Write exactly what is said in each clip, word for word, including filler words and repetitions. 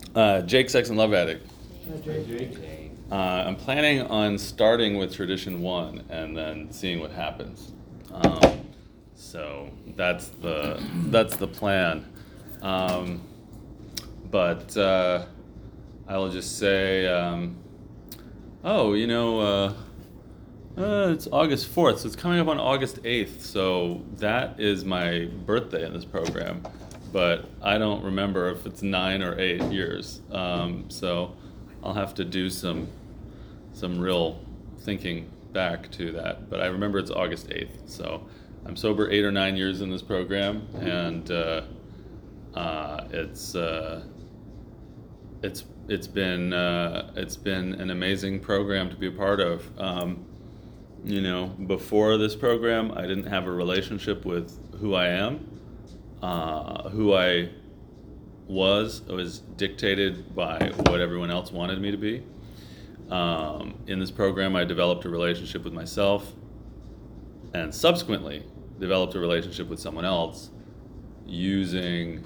Uh, Jake, Sex and Love Addict. Hey, Jake. Uh, I'm planning on starting with tradition one and then seeing what happens. Um, so that's the that's the plan. Um, but uh, I will just say, um, oh, you know, uh, uh, it's August fourth, so it's coming up on August eighth. So that is my birthday in this program. But I don't remember if it's nine or eight years. Um, so I'll have to do some some real thinking back to that. But I remember it's August eighth. So I'm sober eight or nine years in this program, and uh, uh, it's uh, it's it's been uh, it's been an amazing program to be a part of. Um, you know, before this program, I didn't have a relationship with who I am. Uh, who I was was dictated by what everyone else wanted me to be. Um, in this program, I developed a relationship with myself, and subsequently developed a relationship with someone else using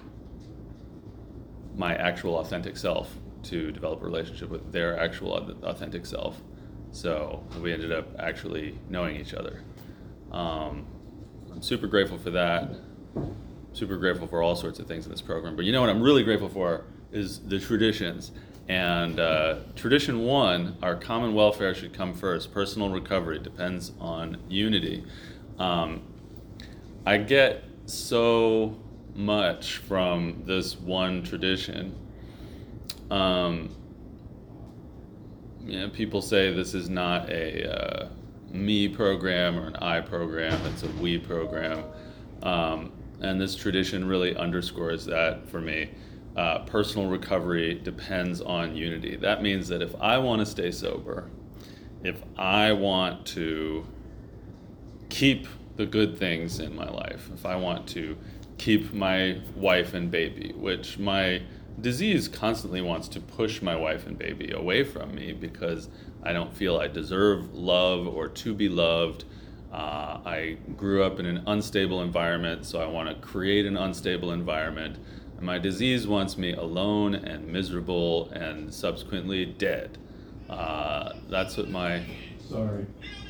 my actual authentic self to develop a relationship with their actual authentic self. So we ended up actually knowing each other. Um, I'm super grateful for that. Super grateful for all sorts of things in this program. But you know what I'm really grateful for is the traditions. And uh, tradition one, our common welfare should come first. Personal recovery depends on unity. Um, I get so much from this one tradition. Um, you know, people say this is not a uh, me program or an I program, it's a we program. Um, And this tradition really underscores that for me. Uh, personal recovery depends on unity. That means that if I want to stay sober, if I want to keep the good things in my life, if I want to keep my wife and baby, which my disease constantly wants to push my wife and baby away from me because I don't feel I deserve love or to be loved. Uh, I grew up in an unstable environment, so I want to create an unstable environment. And my disease wants me alone and miserable and subsequently dead. Uh, that's what my... Sorry.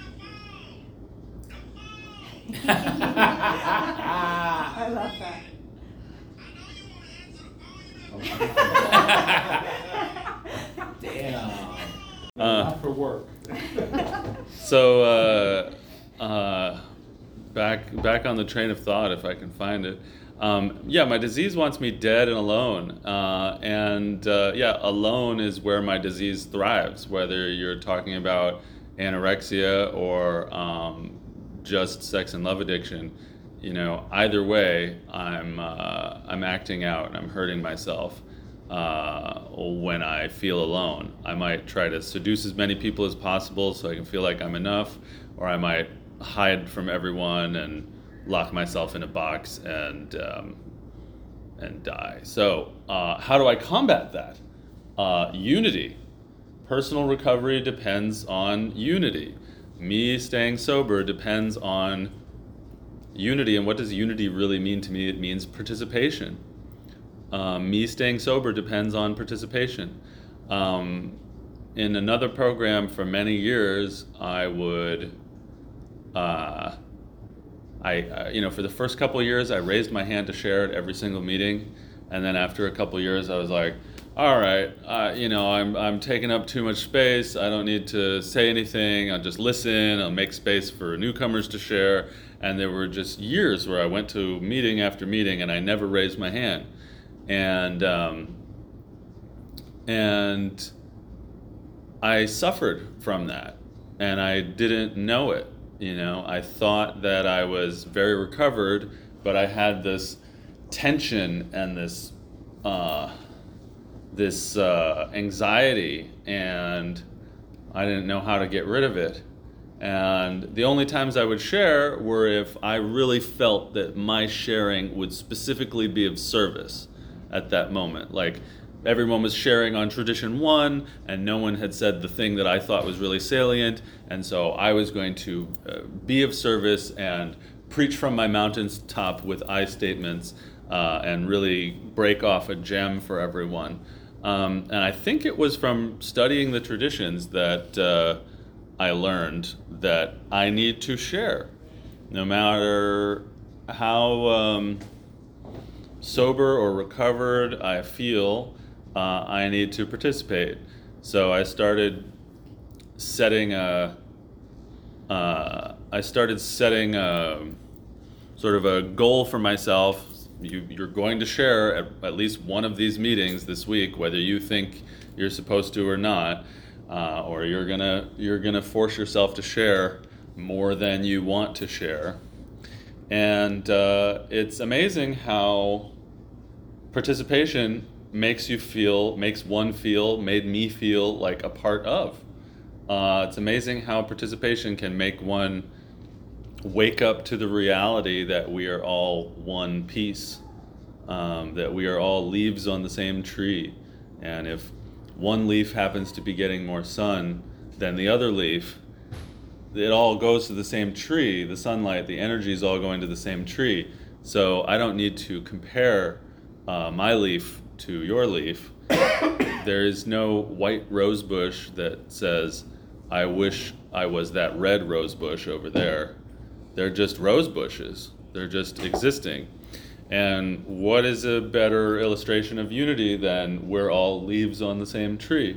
I love that. Damn. Uh, Not for work. so, uh, uh, back back on the train of thought, if I can find it. Um, yeah, my disease wants me dead and alone. Uh, and uh, yeah, alone is where my disease thrives, whether you're talking about anorexia or um, just sex and love addiction. You know, either way, I'm uh, I'm acting out and I'm hurting myself uh, when I feel alone. I might try to seduce as many people as possible so I can feel like I'm enough, or I might hide from everyone and lock myself in a box and um, and die. So uh, how do I combat that? Uh, unity. Personal recovery depends on unity. Me staying sober depends on unity. And what does unity really mean to me? It means participation. Um, me staying sober depends on participation. Um, in another program for many years, I would, uh, I, uh, you know, for the first couple of years, I raised my hand to share at every single meeting. And then after a couple of years, I was like, all right, uh, you know, I'm I'm taking up too much space. I don't need to say anything. I'll just listen. I'll make space for newcomers to share. And there were just years where I went to meeting after meeting and I never raised my hand. And um, and I suffered from that, and I didn't know it. You know, I thought that I was very recovered, but I had this tension and this uh, this uh, anxiety, and I didn't know how to get rid of it. And the only times I would share were if I really felt that my sharing would specifically be of service at that moment. Like everyone was sharing on tradition one and no one had said the thing that I thought was really salient. And so I was going to uh, be of service and preach from my mountaintop with I statements uh, and really break off a gem for everyone. Um, and I think it was from studying the traditions that uh, I learned that I need to share, no matter how um, sober or recovered I feel. Uh, I need to participate. So I started setting a. Uh, I started setting a sort of a goal for myself. You, you're going to share at, at least one of these meetings this week, whether you think you're supposed to or not, uh, or you're gonna you're gonna force yourself to share more than you want to share. And uh, it's amazing how participation makes you feel, makes one feel, made me feel like a part of. Uh, it's amazing how participation can make one wake up to the reality that we are all one piece, um, that we are all leaves on the same tree. And if one leaf happens to be getting more sun than the other leaf, it all goes to the same tree. The sunlight, the energy is all going to the same tree. So I don't need to compare uh, my leaf to your leaf. There is no white rose bush that says, I wish I was that red rose bush over there. They're just rose bushes. They're just existing. And what is a better illustration of unity than we're all leaves on the same tree?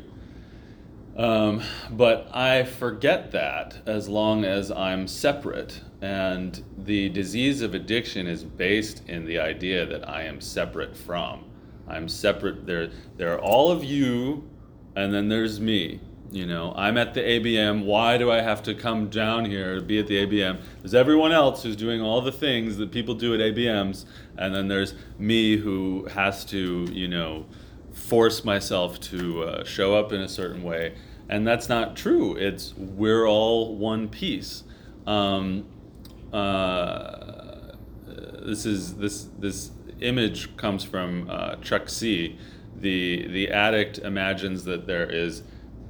Um, but I forget that as long as I'm separate. And the disease of addiction is based in the idea that I am separate from. I'm separate. There, there are all of you, and then there's me. You know, I'm at the A B M. Why do I have to come down here to be at the A B M? There's everyone else who's doing all the things that people do at A B Ms, and then there's me who has to, you know, force myself to uh, show up in a certain way. And that's not true. It's we're all one piece. Um, uh, this is this this image comes from uh, Chuck-C. The the addict imagines that there is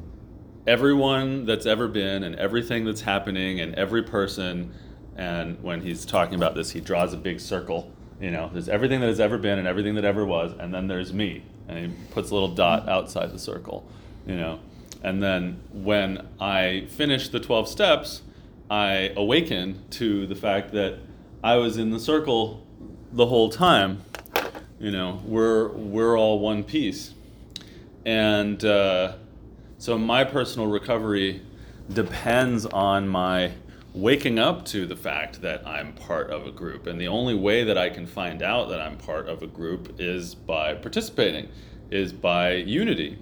everyone that's ever been and everything that's happening and every person, and when he's talking about this, he draws a big circle. You know, there's everything that has ever been and everything that ever was, and then there's me, and he puts a little dot outside the circle. You know, and then when I finish the twelve steps, I awaken to the fact that I was in the circle the whole time. You know, we're we're all one piece, and. Uh, So my personal recovery depends on my waking up to the fact that I'm part of a group. And the only way that I can find out that I'm part of a group is by participating, is by unity.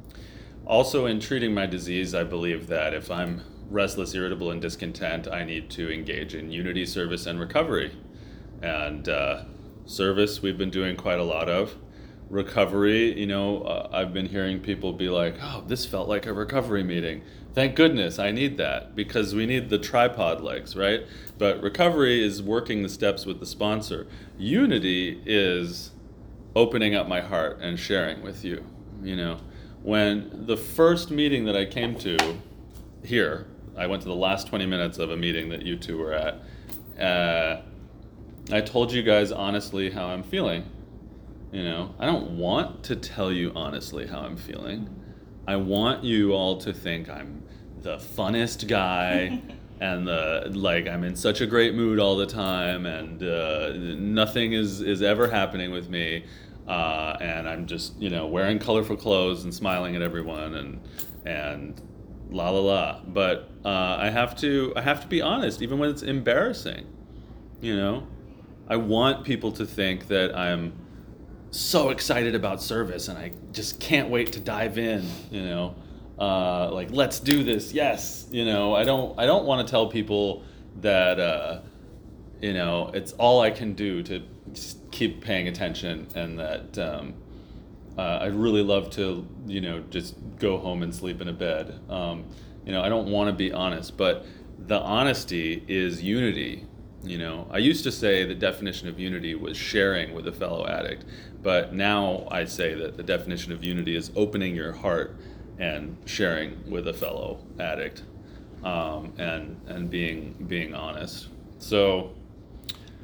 Also, in treating my disease, I believe that if I'm restless, irritable, and discontent, I need to engage in unity, service, and recovery. And uh, service we've been doing quite a lot of. Recovery, you know, uh, I've been hearing people be like, oh, this felt like a recovery meeting. Thank goodness I need that, because we need the tripod legs, right? But recovery is working the steps with the sponsor. Unity is opening up my heart and sharing with you. You know, when the first meeting that I came to here, I went to the last twenty minutes of a meeting that you two were at, uh, I told you guys honestly how I'm feeling. You know, I don't want to tell you honestly how I'm feeling. I want you all to think I'm the funnest guy and the like I'm in such a great mood all the time, and uh, nothing is, is ever happening with me, uh, and I'm just, you know, wearing colorful clothes and smiling at everyone and and la la la. But uh, I have to I have to be honest, even when it's embarrassing. You know, I want people to think that I'm so excited about service and I just can't wait to dive in, you know, uh, like, let's do this. Yes. You know, I don't, I don't want to tell people that, uh, you know, it's all I can do to just keep paying attention, and that, um, uh, I'd really love to, you know, just go home and sleep in a bed. Um, you know, I don't want to be honest, but the honesty is unity. You know, I used to say the definition of unity was sharing with a fellow addict, but now I say that the definition of unity is opening your heart and sharing with a fellow addict, um, and and being being honest. So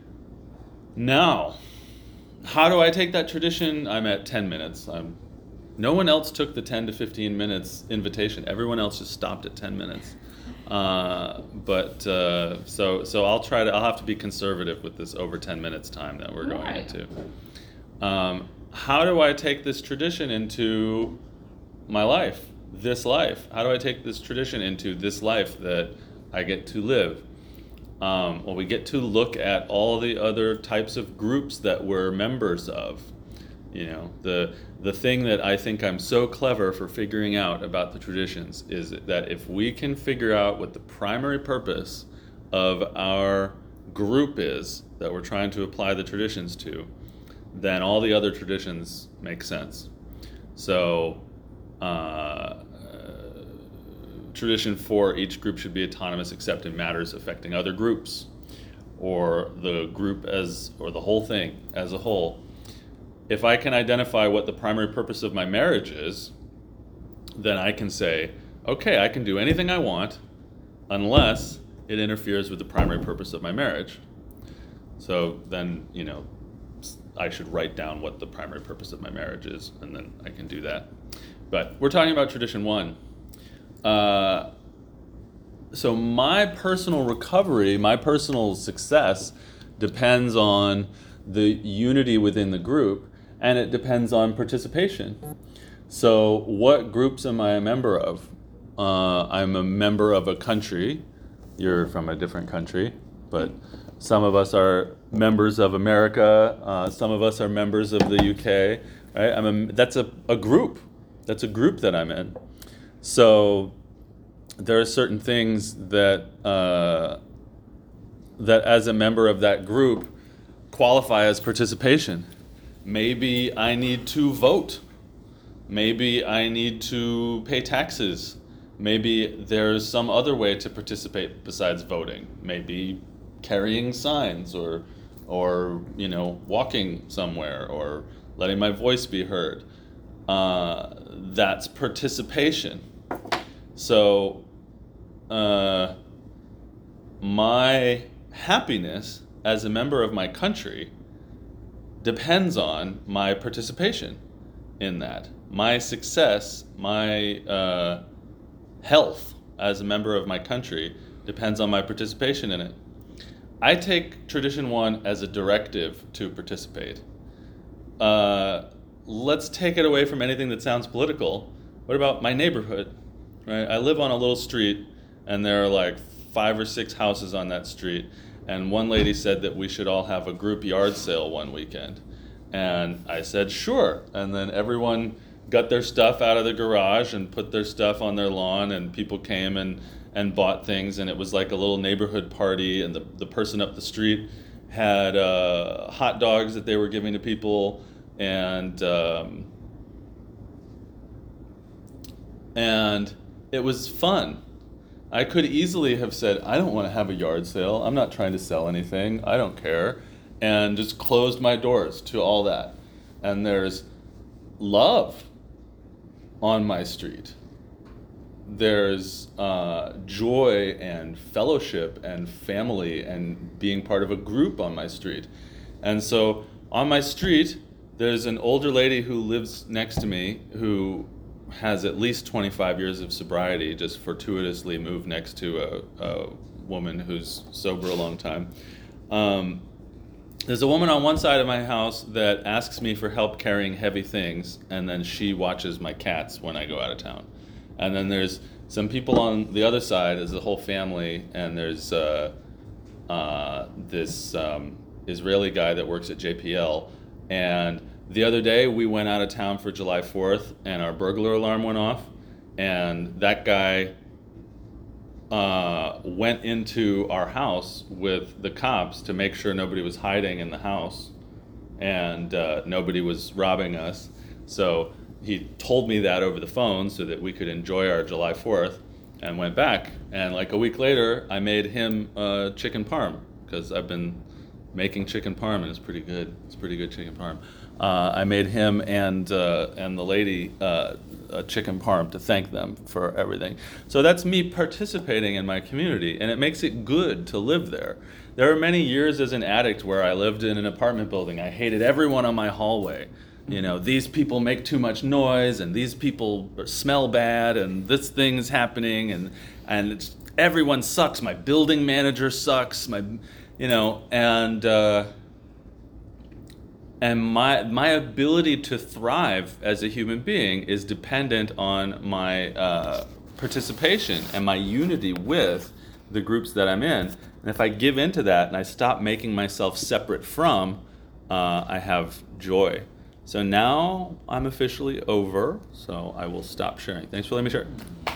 now, how do I take that tradition? I'm at ten minutes. I'm No one else took the ten to fifteen minutes invitation. Everyone else just stopped at ten minutes. Uh, but uh, so so I'll try to. I'll have to be conservative with this over ten minutes time that we're going Right. into. Um, how do I take this tradition into my life, this life? How do I take this tradition into this life that I get to live? Um, well, we get to look at all the other types of groups that we're members of. You know, the the thing that I think I'm so clever for figuring out about the traditions is that if we can figure out what the primary purpose of our group is that we're trying to apply the traditions to, then all the other traditions make sense. So, uh, tradition four, each group should be autonomous except in matters affecting other groups, or the group as, or the whole thing as a whole. If I can identify what the primary purpose of my marriage is, then I can say, okay, I can do anything I want unless it interferes with the primary purpose of my marriage. So then, you know, I should write down what the primary purpose of my marriage is, and then I can do that. But we're talking about tradition one. Uh, so my personal recovery, my personal success depends on the unity within the group, and it depends on participation. So what groups am I a member of? Uh, I'm a member of a country. You're from a different country, but some of us are members of America. Uh, some of us are members of the U K. Right? I'm a, that's a, a group. That's a group that I'm in. So there are certain things that uh, that as a member of that group qualify as participation. Maybe I need to vote. Maybe I need to pay taxes. Maybe there's some other way to participate besides voting. Maybe carrying signs, or or you know, walking somewhere, or letting my voice be heard. Uh, that's participation. So uh, my happiness as a member of my country depends on my participation in that. My success, my uh, health as a member of my country depends on my participation in it. I take tradition one as a directive to participate. Uh, let's take it away from anything that sounds political. What about my neighborhood? Right? I live on a little street, and there are like five or six houses on that street. And one lady said that we should all have a group yard sale one weekend. And I said, sure. And then everyone got their stuff out of the garage and put their stuff on their lawn, and people came and, and bought things. And it was like a little neighborhood party. And the, the person up the street had uh, hot dogs that they were giving to people. And um, and it was fun. I could easily have said, I don't want to have a yard sale. I'm not trying to sell anything. I don't care. And just closed my doors to all that. And there's love on my street. There's uh, joy and fellowship and family and being part of a group on my street. And so on my street, there's an older lady who lives next to me who has at least twenty-five years of sobriety, just fortuitously moved next to a, a woman who's sober a long time. Um, there's a woman on one side of my house that asks me for help carrying heavy things, and then she watches my cats when I go out of town. And then there's some people on the other side, there's a whole family, and there's uh, uh, this um, Israeli guy that works at J P L. And the other day we went out of town for July fourth, and our burglar alarm went off, and that guy uh, went into our house with the cops to make sure nobody was hiding in the house and uh, nobody was robbing us. So he told me that over the phone so that we could enjoy our July fourth, and went back. And like a week later, I made him uh, chicken parm, because I've been making chicken parm, and it's pretty good. It's pretty good chicken parm. Uh, I made him and uh, and the lady uh, a chicken parm to thank them for everything. So that's me participating in my community, and it makes it good to live there. There are many years as an addict where I lived in an apartment building. I hated everyone on my hallway. you know, these people make too much noise, and these people smell bad, and this thing's happening, and and it's, everyone sucks. My building manager sucks. My, you know, and uh, and my my ability to thrive as a human being is dependent on my uh, participation and my unity with the groups that I'm in. And if I give into that and I stop making myself separate from, uh, I have joy. So now I'm officially over, so I will stop sharing. Thanks for letting me share.